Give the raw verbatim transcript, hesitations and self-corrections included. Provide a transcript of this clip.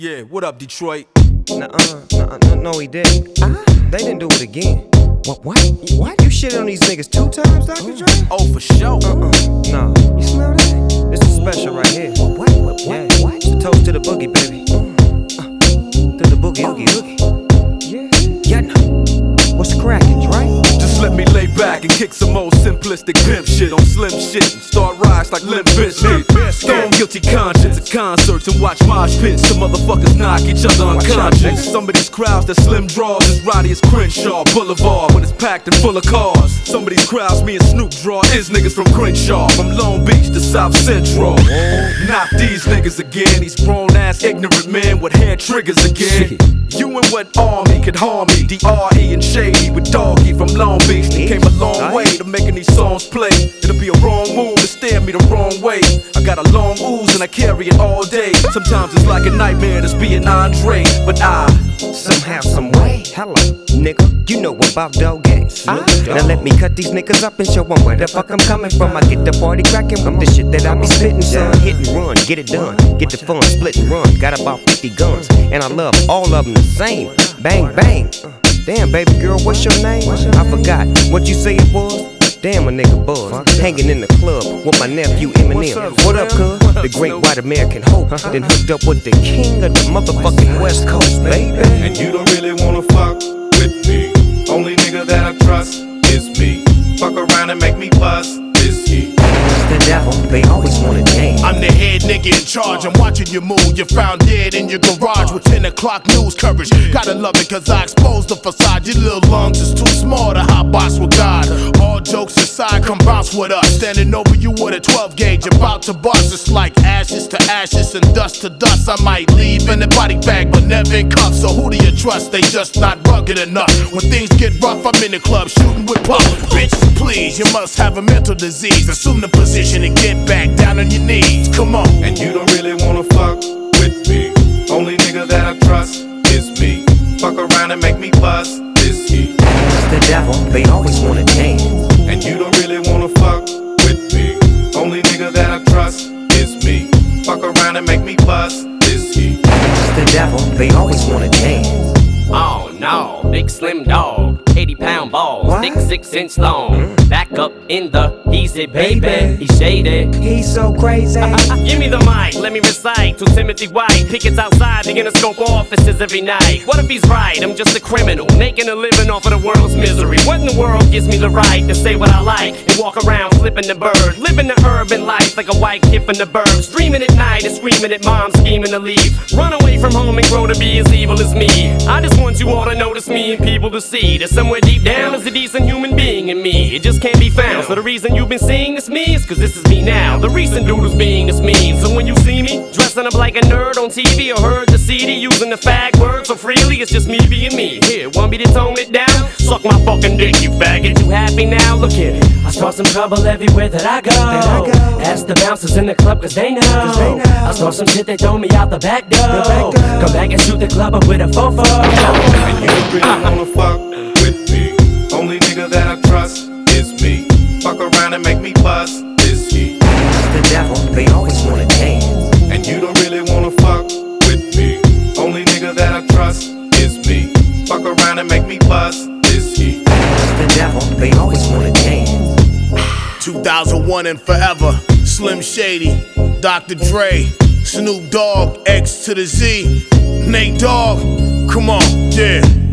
Yeah, what up, Detroit? Nuh-uh, nuh-uh, no, no, he didn't. Uh, they didn't do it again. What? What? What? You shit on these niggas two times, Doctor Dre? Oh, for sure. Uh-uh, no. You smell that? This is special right here. What? What? What? Yeah. What? It's a toast to the boogie, baby. Uh, to the boogie, oogie, oogie. Yeah. Yeah, no. What's crackin', Dre? Just let me lay back and kick some old simplistic pimp shit on slim shit and start rise like Limp Bizkit. Stone guilty conscience at concerts and watch mosh pits. Some motherfuckers knock each other unconscious. Some of these crowds that slim draws is rowdy as Crenshaw Boulevard when it's packed and full of cars. Some of these crowds me and Snoop draw is niggas from Crenshaw, from Long Beach to South Central. Not these niggas again, these grown ass ignorant men with hair triggers again. You and what army could harm me? D R E and Shady with Doggy from Long Beach. They came a long way to making these songs play. It'll be a wrong move to stare me the wrong way. I got a long ooze and I carry it all day. Sometimes it's like a nightmare just being Andre, but I somehow, some way. Hello, nigga, you know about dog games. Uh, now let me cut these niggas up and show them where the fuck I'm coming from. I get the party cracking with the shit that I be spitting, son. Hit and run, get it done, get the fun, split and run. Got about fifty guns, and I love all of them the same. Bang, bang. Damn, baby girl, what's your name? I forgot what you say it was. Damn, a nigga buzz, hanging in the club with my nephew Eminem. What up, cuz? The great white American hope. Then hooked up with the king of the motherfucking West Coast, baby. And you don't really wanna fuck with me. Only nigga that I trust is me. Fuck around and make me bust this heat. The devil, they always wanna dance. I'm the head nigga in charge, I'm watching you move. You're found dead in your garage with ten o'clock news coverage. Gotta love it cause I exposed the facade. Your little lungs is too small to hot box with God. All jokes aside, come bounce with us. Standing over you with a twelve gauge, about to bust. It's like ashes to ashes and dust to dust. I might leave in a body bag, but never in cuffs. So who do you trust? They just not rugged enough. When things get rough, I'm in the club shooting with puff. Bitch, please, you must have a mental disease. Assume the position and get back down on your knees. Come on. And you don't really wanna fuck with me. Only nigga that I trust is me. Fuck around and make me bust this heat. The devil, they always wanna dance. And you don't really wanna fuck with me. Only nigga that I trust is me. Fuck around and make me bust this heat. The devil, they always wanna dance. Oh no, big slim dog, eighty pound balls, thick six inch long. Back up in the easy, baby. He's shady. He's so crazy. Give me the mic, let me recite to Timothy White. Pickets outside the Interscope offices every night. What if he's right? I'm just a criminal, making a living off of the world's misery. What in the world gives me the right to say what I like and walk around flipping the bird, living the urban life like a white kid from the burbs, dreaming at night and screaming at mom, scheming to leave, run away from home and grow to be as evil as me. I just want you all to notice me and people to see that somewhere deep down is a decent human being in me. It just can't be found. So the reason you've been seeing this me is cause this is me now. The recent dude who's being is mean. So when you see me dressing up like a nerd on T V or heard the C D using the fag word so freely, it's just me being me. Here, want me to tone it down? Suck my fucking dick, you faggot. You happy now? Look here, I start some trouble everywhere that I go. I go. Ask the bouncers in the club cause they know. Cause they know. I start some shit, they throw me out the back door. The back door. Come back and shoot the club up with a fofo. And you don't really wanna fuck with me. Only nigga that I trust is me. Fuck around and make me bust this heat. The devil, they always wanna dance. And you don't really wanna fuck with me. Only nigga that I trust is me. Fuck around and make me bust this heat. The devil, they always wanna dance. two thousand one and forever. Slim Shady, Doctor Dre, Snoop Dogg, X to the Z, Nate Dogg. Come on, yeah.